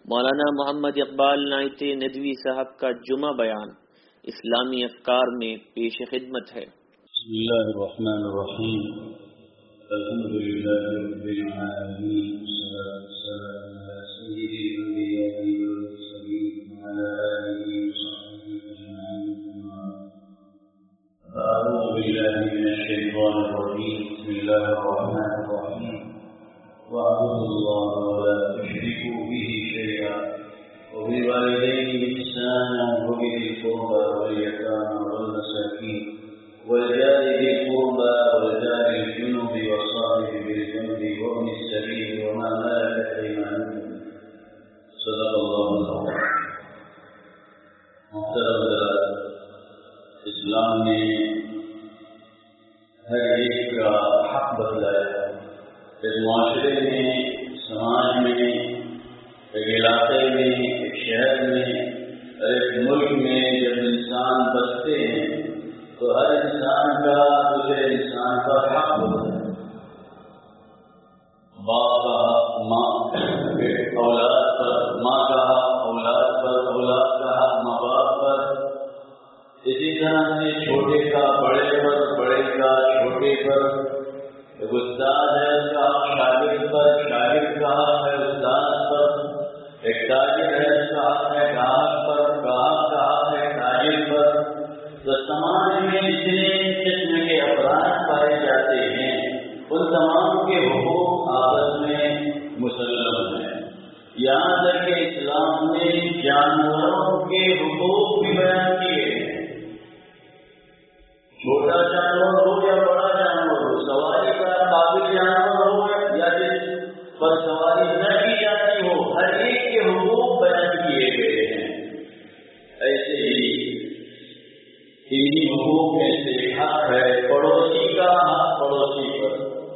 مولانا محمد اقبال نائتی ندوی صاحب کا جمعہ بیان اسلامی افکار میں پیش خدمت ہے۔ بسم اللہ الرحمن الرحیم، الحمد للہ رب العالمین، والصلاة والسلام علی سید الانبیاء والمرسلین وعلی آلہ وصحبہ اجمعین۔ اعوذ باللہ من الشیطان الرجیم، بسم اللہ الرحمن الرحیم، واعبدوا اللہ ولا تشرکوا به شیئا وبالوالدین احسانا وبذی القربى واليتامى والمساکین والجار ذي القربى والجار الجنب والصاحب بالجنب وابن السبيل وما ملكت ايمانكم، صدق اللہ العظیم۔ محترم حضرات، اسلام نے ہر ایک کا حق بتلایا ہے۔ اس معاشرے میں، سماج میں، ایک علاقے میں، ایک شہر میں، ایک ملک میں جب انسان بستے ہیں تو ہر انسان کا دوسرے انسان پر حق ہوتا ہے۔ باپ کا حق ماں اولاد پر، ماں کا حق اولاد پر، اولاد کا حق ماں باپ پر، اسی طرح سے چھوٹے کا بڑے پر، بڑے کا چھوٹے پر، ایک استاد ہے اس کا حق شاگرد پر، شاگرد کا حق ہے استاد پر، ایک تاجر ہے اس کا حق ہے گاہک پر، گاہک کا حق ہے تاجر پر۔ تو سماج میں جتنے قسم کے افراد پائے جاتے ہیں ان تمام کے حقوق آپس میں مسلم ہیں۔ یہاں تک کہ اسلام نے جانوروں کے حقوق بھی بیان کیے ہیں۔ چھوٹا جانور ہو یا بڑا جانور ہو، سواری کا قابل جانور ہو یا جس پر سواری نہ کی جاتی ہو، ہر ایک کے حقوق بیان کیے گئے ہیں۔ ایسے ہی انہی حقوق میں سے حق ہے پڑوسی کا حق پڑوسی پر۔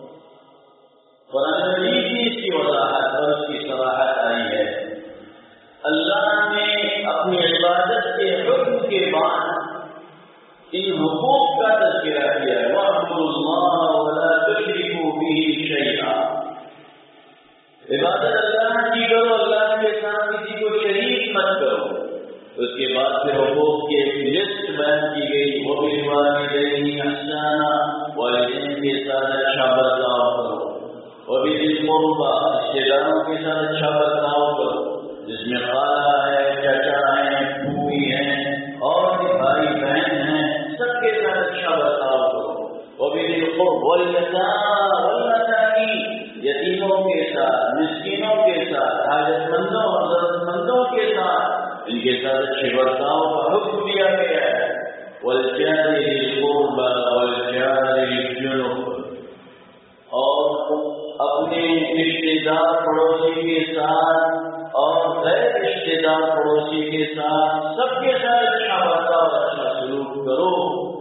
قرآن مجید میں اس کی وضاحت اور اس کی صراحت آئی ہے۔ اللہ نے اپنی عبادت کے حکم کے بعد ان حقوق کا تذکرہ کیا ہے۔ وَاعْبُدُوا اللَّهَ وَلَا تُشْرِكُوا بِهِ شَيْئًا۔ عبادت اللہ کی کرو، اللہ کے ساتھ کسی کو شریک مت کرو۔ اس کے بعد پھر حقوق کی ایک لسٹ بیان کی گئی۔ وَبِالْوَالِدَيْنِ احْسَانًا، والدین کے ساتھ اچھا برتاؤ کرو۔ وَبِذِي الْقُرْبَى، رشتے داروں کے ساتھ اچھا برتاؤ کرو، جس میں خالہ ہے، چچا ہے، پھوپھی ہیں اور بھائی بہن ہیں، سب کے ساتھ اچھا برتاؤ کرو۔ وَبِذِي الْقُرْبَى وَالْيَتَامَى وَالْمَسَاکِینِ، یتیموں کے ساتھ، مسکینوں کے ساتھ، حاجت مندوں اور ضرورت مندوں کے ساتھ، ان کے ساتھ اچھے برتاؤ کا حکم دیا گیا ہے۔ وَالْجَارِ ذِي الْقُرْبَى وَالْجَارِ الْجُنُبِ، اور اپنے رشتے دار پڑوسی کے ساتھ اور غیر رشتے دار پڑوسی کے ساتھ سب کے ساتھ اچھا برتاؤ اور اچھا سلوک کرو۔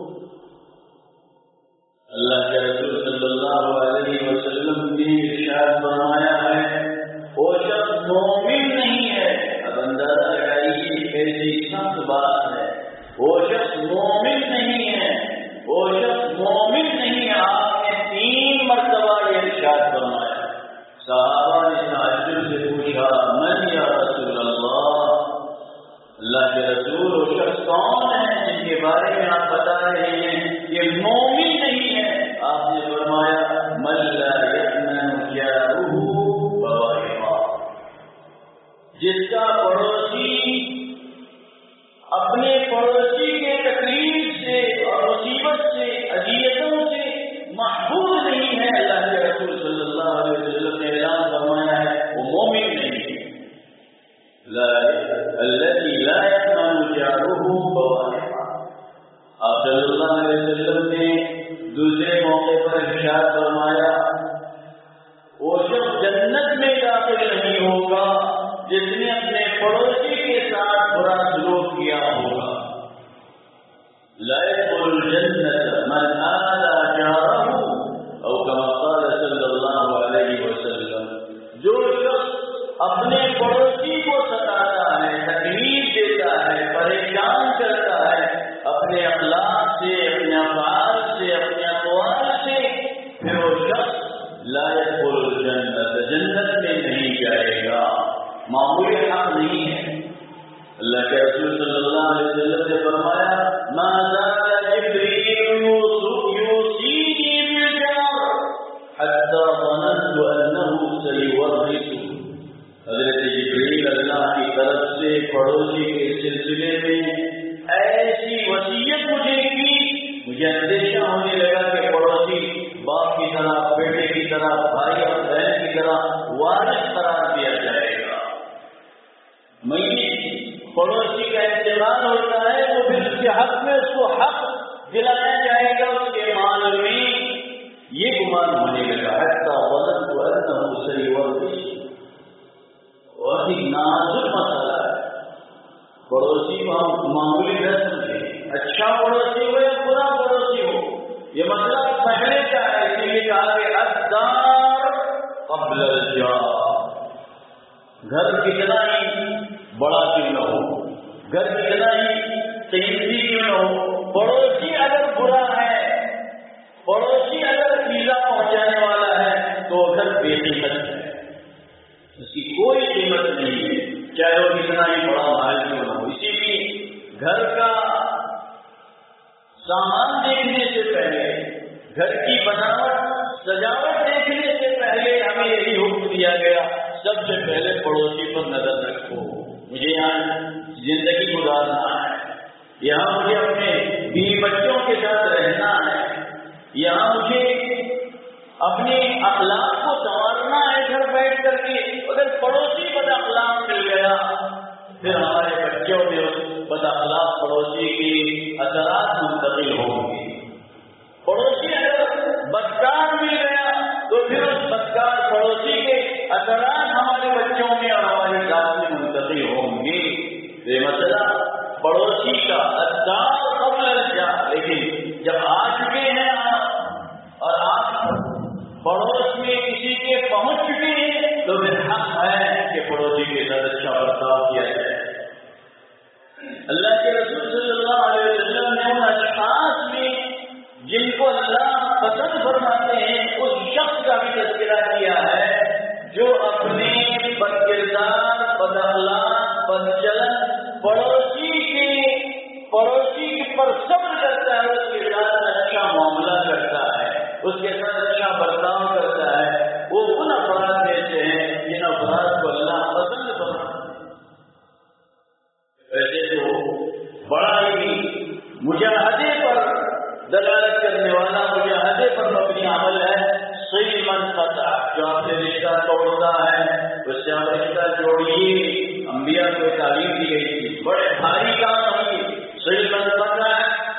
اللہ کے رسول صلی اللہ علیہ وسلم نے ارشاد فرمایا ہے، وہ شخص مومن نہیں ہے۔ اب اندازہ لگائیے کیسی سخت بات ہے۔ وہ شخص مومن نہیں ہے، وہ شخص مومن نہیں ہے۔ آپ نے 3 مرتبہ یہ ارشاد فرمایا۔ صحابہ نے تعجب سے پوچھا، من یا رسول اللہ؟ اللہ کے رسول، وہ شخص کون ہے جن کے بارے میں آپ بتا رہے ہیں یہ مومن نہیں ہے؟ آپ نے فرمایا، من لا یأمن جارہ بوائقہ، جس کا پڑوسی اپنے پڑوسی کے تکلیف سے اور مصیبت سے، اذیتوں سے محفوظ نہیں ہے۔ اللہ کے رسول صلی اللہ علیہ وسلم نے اعلان فرمایا ہے وہ مومن نہیں ہے۔ الذی لا یأمن جارہ بوائقہ۔ آپ صلی اللہ علیہ وسلم نے دوسرے موقع پر ارشاد فرمایا، وہ شخص جنت میں داخل نہیں ہوگا جس نے اپنے پڑوسی کے ساتھ برا سلوک کیا ہوگا۔ لا يدخل الجنة من آذى جاره، او كما قال صلی اللہ علیہ وسلم، جو شخص اپنے پڑوسی کو ستاتا ہے، تکلیف دیتا ہے، پریشان کرتا ہے، اپنے اخلاق سے، اپنے افعال سے، اپنے اقوال سے، پھر وہ شخص لا يدخل الجنة، جنت میں نہیں جائے گا۔ معمولی حق نہیں ہے. اللہ کے رسول صلی اللہ علیہ وسلم نے فرمایا ما زال جبریل یوصینی بالجار حتی ظننت انه سیورث. حضرت جبریل اللہ کی طرف سے پڑوسی کے سلسلے میں ایسی وصیت مجھے کی، مجھے اندیشہ ہونے لگا کہ پڑوسی باپ کی طرح، بیٹے کی طرح، بھائی اور بہن کی طرح وارث قرار دیا جائے گا. میت پڑوسی کا انتقال ہوتا ہے تو پھر اس کے حق میں اس کو حق دلایا جائے گا اس کے مال میں. یہ گمان ہونے لگا حتی ظننت انه سیورث. بہت ہی نازک مسئلہ ہے. پڑوسی کو ہم معمولی نہ سمجھیں، اچھا پڑوسی ہو یا برا پڑوسی ہو، یہ مسئلہ پہلے کا ہے. اسی لیے کہا کہ الدار قبل الجار. گھر کتنا ہی بڑا کیوں نہ ہو، گھر کتنا ہی قیمتی کیوں نہ ہو، پڑوسی اگر برا ہے، پڑوسی اگر ایذا پہنچانے والا ہے تو گھر بے قیمت ہے، اس کی کوئی قیمت نہیں ہے، چاہے وہ کتنا ہی بڑا محل کیوں نہ ہو. اسی لیے گھر کا سامان دیکھنے سے پہلے، گھر کی بناوٹ سجاوٹ دیکھنے سے پہلے ہمیں یہی حکم دیا گیا سب سے پہلے پڑوسی پر نظر رکھو. مجھے یہاں زندگی گزارنا ہے، یہاں مجھے اپنے بیوی بچوں کے ساتھ رہنا ہے، یہاں مجھے اپنے اخلاق کو سنوارنا ہے گھر بیٹھ کر کے. اگر پڑوسی بد اخلاق مل گیا پھر ہمارے بچوں میں اس بد اخلاق پڑوسی کے اثرات منتقل ہوں گے. پڑوسی اگر بدکار مل گیا تو پھر اس بدکار پڑوسی کے اثرات ہمارے بچوں میں اور ہماری ذات میں منتقل ہوں گے. یہ مسئلہ پڑوسی کا الدار قبل الجار. لیکن جب آ چکے ہیں آپ اور آپ پڑوس میں کسی کے پہنچ چکے ہیں تو پھر حق ہے کہ پڑوسی کے ساتھ اچھا برتاؤ کیا جائے. اللہ کے رسول صلی اللہ علیہ وسلم نے ان اشخاص میں جن کو اللہ پسند فرماتے ہیں اس شخص کا بھی تذکرہ کیا ہے جو اپنے بد کردار، بد اخلاق، بد چلن پڑوسی پر صبر کرتا ہے، اس کے ساتھ اچھا معاملہ کرتا ہے، اس کے ساتھ اچھا برتاؤ کرتا ہے. وہ ان افراد میں سے ہیں جن افراد کو اللہ پسند فرماتا ہے. ویسے تو بڑا ہی مجاہدے پر دلالت کرنے والا، مجاہدے پر مبنی عمل ہے صحیح منقطع. جو آپ سے رشتہ توڑتا ہے اس سے آپ رشتہ جوڑیے. انبیاء کو تعلیم دی گئی تھی، بڑے بھاری کام ہے. صحیح منقطع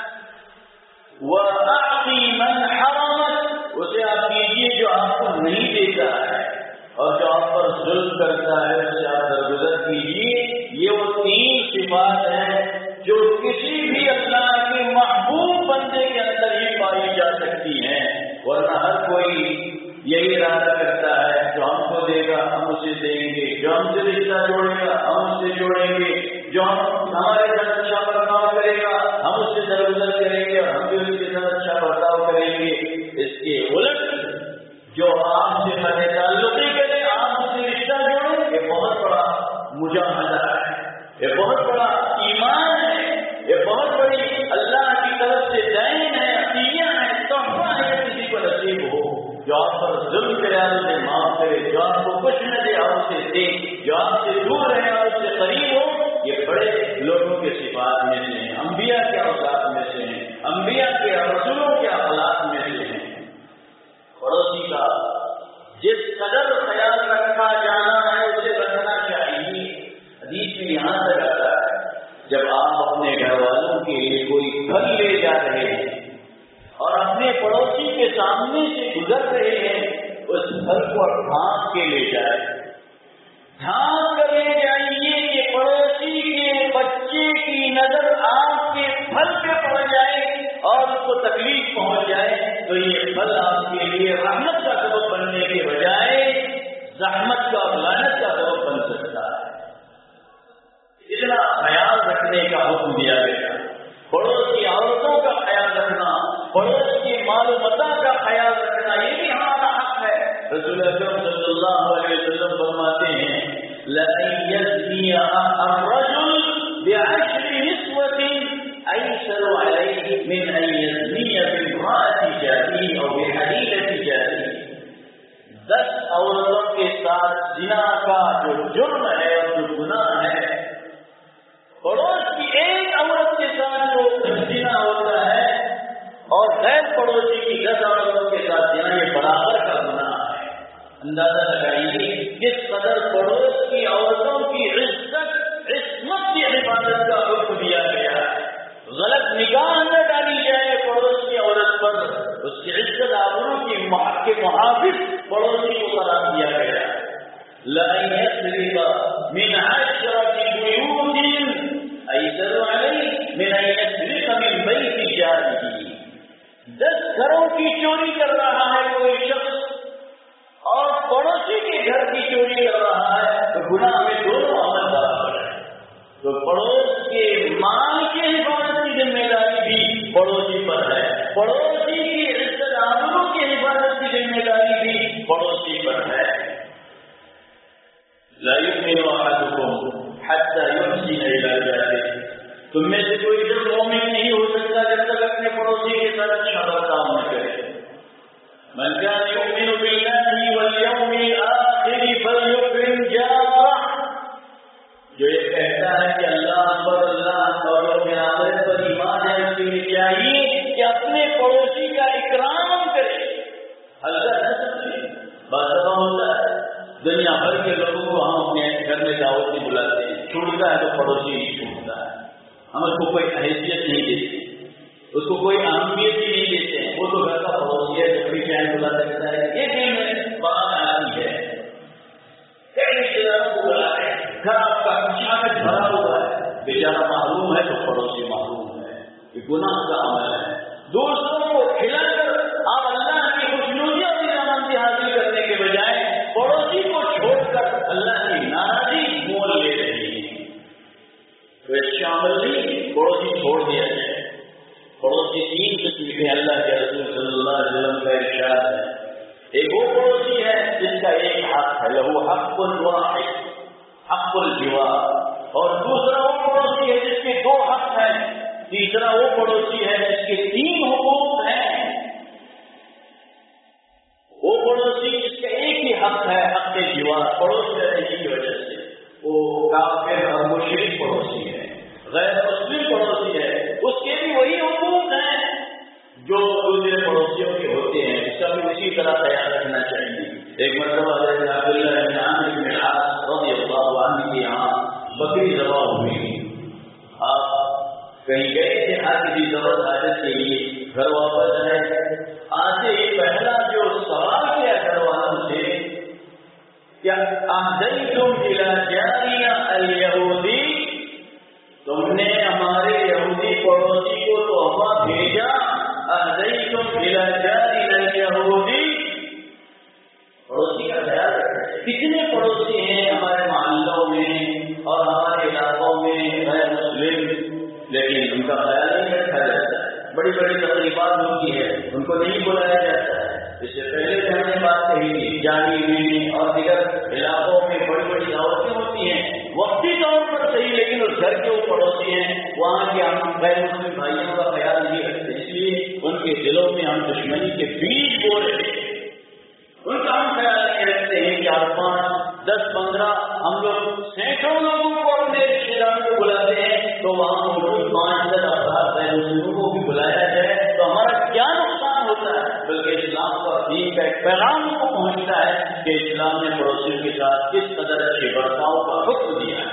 وَأَعْطِي مَنْ حَرَمَكَ. اسے آپ کیجیے جو آپ کو نہیں دیتا ہے، اور جو آپ پر ظلم کرتا ہے اس سے آپ درگزر کیجیے. یہ وہ 3 صفات ہیں جو کسی بھی اللہ کے محبوب بندے کے اندر ہی پائی جا سکتی ہیں. ورنہ ہر کوئی یہی ارادہ کرتا ہے جو ہم کو دے گا ہم اسے دیں گے، جو ہم سے رشتہ جوڑے گا ہم اس سے جوڑیں گے، جو ہمارے ساتھ اچھا برتاؤ کرے گا ہم اس سے درگزر کریں گے اور ہم بھی اس کے ساتھ اچھا برتاؤ کریں گے. اس کے الٹ جو آپ سے بڑے تعلقی کرے، آپ اس سے رشتہ جوڑیں، یہ بہت بڑا مجاہدہ ہے، یہ بہت بڑا ایمان ہے، یہ بہت بڑی اللہ کی طرف سے دین ہے، عطیہ ہے، تحفہ ہے. کسی کو نصیب ہو جو آپ پر ظلم کرے آپ اسے معاف کرے، جو آپ کو کچھ نہ دے آپ اسے دے، جو آپ سے دور رہے آپ اس سے قریب ہو. یہ بڑے لوگوں کے صفات میں سے ہیں، انبیاء کے اوصاف میں سے ہیں، انبیاء کے رسولوں کے اخلاق میں سے ہیں. پڑوسی کا جس قدر خیال رکھا جانا ہے اسے رکھنا چاہیے. حدیث میں یہاں تک آتا ہے جب آپ اپنے گھر والوں کے لیے کوئی پھل لے جا رہے ہیں اور اپنے پڑوسی کے سامنے سے گزر رہے ہیں، اس پھل کو ڈھانپ کے لے جائیں، ڈھانپ کر لے جائیے کہ پڑوسی کے بچے کی نظر آپ کے پھل پہ پڑ جائے اور اس کو تکلیف پہنچ جائے تو یہ پھل آپ کے لیے رحمت کا سبب بننے کے بجائے زحمت کا اور لعنت کا سبب بن سکتا ہے. اتنا خیال رکھنے کا حکم دیا گیا. پڑوس کی عورتوں کا خیال رکھنا، پڑوس کی مال و متاع کا خیال رکھنا، یہ بھی ہمارا حق ہے. رسول اکرم صلی اللہ علیہ وسلم لَأَن يَزْنِيَ الرَّجُلُ بِعَشْرِ نِسْوَةٍ أَيْسَرُ عَلَيْهِ مِنْ أَن يَزْنِيَ بِامْرَأَةِ جَارِهِ أَوْ بِحَلِيلَةِ جَارِهِ 10 عورتوں کے ساتھ زنا کا جو جرم ہے اور جو گناہ ہے، پڑوس کی ایک عورت کے ساتھ جو زنا ہوتا ہے اور غیر پڑوسی کی 10 عورتوں کے ساتھ زنا، یہ برابر کا گناہ ہے۔ اندازہ لگائیے کس قدر پڑوس کی عورتوں کی عصمت کی حفاظت کا حکم دیا گیا ہے۔ غلط نگاہ نہ ڈالی جائے پڑوس کی عورت پر، اس کی عزت آبرو کے محافظ پڑوسی کو قرار دیا گیا ہے۔ لَأَن يَسْرِقَ مِنْ 10 بُيُوتٍ أَيْسَرُ عَلَيْهِ مِنْ أَن يَسْرِقَ مِنْ بَيْتِ جَارِهِ 10 گھروں کی چوری کر رہا ہے کوئی شخص اور پڑوسی کے گھر کی چوری کر رہا ہے، تو گناہ میں دونوں عمل برابر ہے۔ تو پڑوس کے مال کی حفاظت کی ذمہ داری بھی پڑوسی پر ہے، پڑوسی کی عزت آبرو کی حفاظت کی ذمہ داری بھی پڑوسی پر ہے۔ لا يؤمن أحدكم حتى يحسن إلى جاره، تم میں سے کوئی جب مومن نہیں ہو سکتا جب تک اپنے پڑوسی کے ساتھ اچھا برتاؤ نہ کرے۔ من كان يؤمن بالله واليوم الآخر فليكرم جاره، جو یہ کہتا ہے کہ اللہ اور یوم آخرت پر ایمان ہے، اس کے لیے چاہیے کہ اپنے پڑوسی کا اکرام کرے۔ حضرت بات ہوتا ہے دنیا بھر کے لوگوں کو ہم اپنے گھر میں دعوت نہیں بلاتے ہیں، چھوڑتا ہے تو پڑوسی نہیں چھوڑتا ہے، ہم اس کو کوئی حیثیت نہیں دیتے، اس کو کوئی اہمیت ہی نہیں دیتے ہیں، وہ تو گھر کا پڑوسی ہے، جب بھی چاہے بلا سکتا ہے۔ یہ دل میں بات آتی ہے، کئی رشتے داروں کو بلا رہے ہیں، گھر آپ کا اچانک بھرا ہوا ہے، بیچارہ محروم ہے تو پڑوسی محروم ہے، یہ گناہ کا عمل ہے۔ دوستوں کو کھلا کر آپ اللہ کی خوشنودی اور رضامندی حاصل کرنے کے بجائے پڑوسی کو چھوڑ کر اللہ کی ناراضی مول لے رہے ہیں، تو اس شامل نہیں پڑوسی چھوڑ دیا جائے۔ پڑوسی 3 قسم کے اللہ کے رسول صلی اللہ علیہ وسلم کا ارشاد ہے۔ ایک وہ پڑوسی ہے جس کا ایک حق ہے، لہو حق واحد، حق الجوار، اور دوسرا وہ پڑوسی ہے جس کے 2 حق ہیں، تیسرا وہ پڑوسی ہے جس کے 3 حقوق ہیں۔ وہ پڑوسی جس کا ایک ہی حق ہے، حق جوار، پڑوس رہنے کی وجہ سے وہ کافر اور مشرک پڑوسی ہے، غیر مسلم پڑوسی ہے، اس کے بھی وہی حقوق ہیں جو دوسرے پڑوسیوں کے ہوتے ہیں، اس کا بھی اسی طرح خیال رکھنا چاہیے۔ ایک مرتبہ حضرت عبداللہ بن عامر بن العاص رضی اللہ عنہ کے یہاں بکری ذبح ہوئی، آپ کہیں گئے تھے کسی ضرورت حاجت کے لیے، گھر واپس آئے، آتے ہی پہلا جو سوال کیا گھر والوں سے، کیا اہدیتم الی جارنا الیہودی، تم نے ہمارے یہودی پڑوسی کو تحفہ بھیجا، اہدیتم الی جارنا الیہودی، پڑوسی کا خیال رکھیں۔ کتنے پڑوسی ہیں ہمارے محلوں میں اور ہمارے علاقوں میں غیر مسلم، لیکن ان کا خیال نہیں رکھا جاتا ہے۔ بڑی بڑی تقریبات ہوتی ہے، ان کو نہیں بلایا جاتا ہے۔ اس سے پہلے بھی ہم نے بات کہی تھی، جالی میں اور دیگر علاقوں میں بڑی بڑی دعوتیں ہوتی ہیں، وقتی طور پر صحیح، لیکن اس گھر کے وہ پڑوسی ہیں وہاں کے ہم غیر مسلم بھائیوں کا خیال نہیں رکھتے، اس لیے ان کے دلوں میں ہم دشمنی کے بیج بو رہے ہیں، ان کا ہم خیال نہیں رکھتے ہیں۔ 4 5 10 15 ہم لوگ سینکڑوں لوگوں کو اپنے رشتے داروں کو بلاتے ہیں، تو وہاں موجود 5 10 افراد غیر مسلموں کو بھی بلایا جائے تو ہمارا کیا نقصان ہوتا ہے؟ بلکہ اسلام کا دین کا ایک پیغام کو پہنچتا ہے کہ اسلام نے پڑوسیوں کے ساتھ کس قدر اچھے برتاؤ کا حکم دیا ہے۔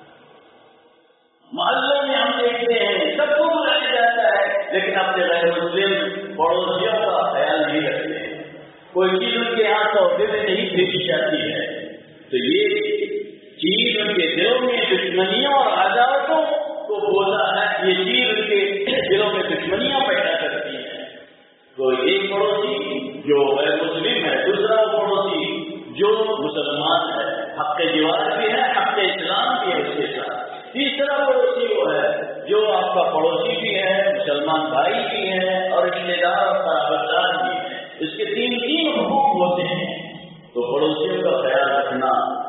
محلوں میں ہم دیکھتے ہیں سب کو بلایا جاتا ہے، لیکن اپنے غیر مسلم پڑوسیوں کا خیال نہیں رکھتے ہیں، کوئی چیز ان کے یہاں تحفے میں نہیں بھیجی جاتی ہے، تو یہ چیز ان کے دلوں میں دشمنیوں اور عداوتوں کو بولا ہے، یہ چیز ان کے دلوں میں دشمنیاں پیدا کرتی ہے۔ تو ایک پڑوسی جو غیر مسلم ہے، دوسرا وہ پڑوسی جو مسلمان ہے، حق جوار بھی ہے، حق اسلام بھی ہے اس کے ساتھ، تیسرا پڑوسی وہ ہے جو آپ کا پڑوسی بھی ہے، مسلمان بھائی بھی ہے اور رشتے دار اور قرابتدار بھی ہے، اس کے 3 حقوق ہوتے ہیں۔ تو پڑوسیوں کا خیال رکھنا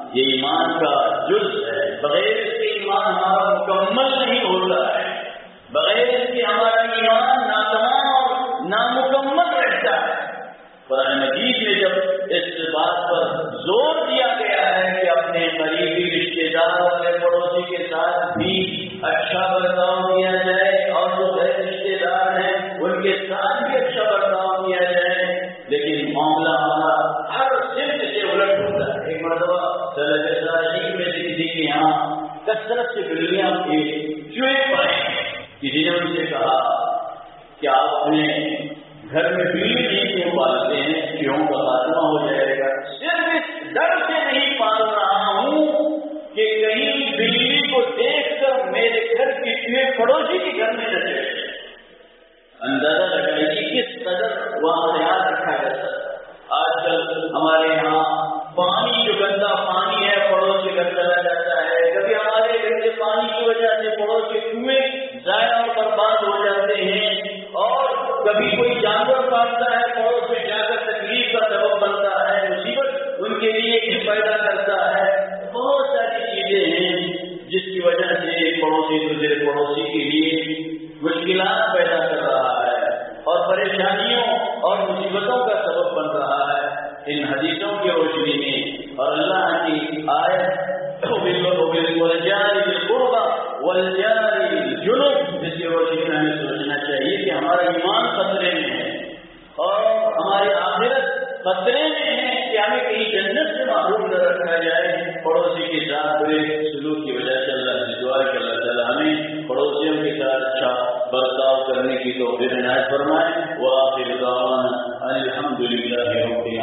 یہ ایمان کا جز ہے، بغیر اس کے ایمان ہمارا مکمل نہیں ہوتا ہے، بغیر اس کے ہمارا ایمان ناتمام اور نامکمل رہتا ہے۔ قرآن مجید میں جب اس بات پر زور دیا گیا ہے کہ اپنے قریبی رشتے دار اور پڑوسی کے ساتھ بھی اچھا برتاؤ کیا جائے اور جو غیر رشتے دار ہیں ان کے ساتھ بھی اچھا برتاؤ کیا جائے، لیکن معاملہ ہمارا ہر سمت سے الٹ ہوتا ہے۔ ایک مرتبہ صالحین میں سے کسی کے یہاں کثرت سے بلیاں چوہے پڑے، کسی نے ان سے کہا کہ آپ اپنے گھر میں بلی نہیں کیوں پالتے ہیں، چوہوں کا خاتمہ ہو جائے گا۔ صرف اس ڈر سے نہیں پال رہا ہوں کہ کہیں بلی کو دیکھ کر میرے گھر کی چوہے پڑوسی کے گھر میں نہ چلے۔ اندازہ لگائیے کس قدر وہاں خیال رکھا جاتا ہے۔ آج کل ہمارے یہاں پانی جو گندا پانی ہے پڑوس کے گھر چلا جاتا ہے، کبھی ہمارے گندے پانی کی وجہ سے پڑوس کے کنویں ضائع اور برباد ہو جاتے ہیں، اور کبھی کوئی جانور کاٹتا ہے پڑوس میں جا کر تکلیف کا سبب بنتا ہے، مصیبت ان کے لیے بھی پیدا کرتا ہے۔ بہت ساری چیزیں ہیں جس کی وجہ سے پڑوسی دوسرے پڑوسی کے لیے مشکلات پیدا کر رہا ہے اور پریشانیوں اور مصیبتوں کا سبب بن رہا ہے۔ ان حدیثوں کی روشنی میں اور اللہ کی آیت والجار ذی القربى والجار الجنب، جس کی روشنی میں ہمیں سوچنا چاہیے کہ ہمارا ایمان خطرے میں ہے اور ہماری آخرت خطرے میں ہے کہ ہمیں کہیں جنت سے محروم نہ رکھا جائے پڑوسی کے ساتھ برے سلوک کی وجہ سے۔ اللہ سے دعا کہ اللہ تعالیٰ ہمیں پڑوسیوں کے ساتھ اچھا برتاؤ کرنے کی توفیق عنایت فرمائے۔ وآخر دعوانا الحمد للہ رب العالمین۔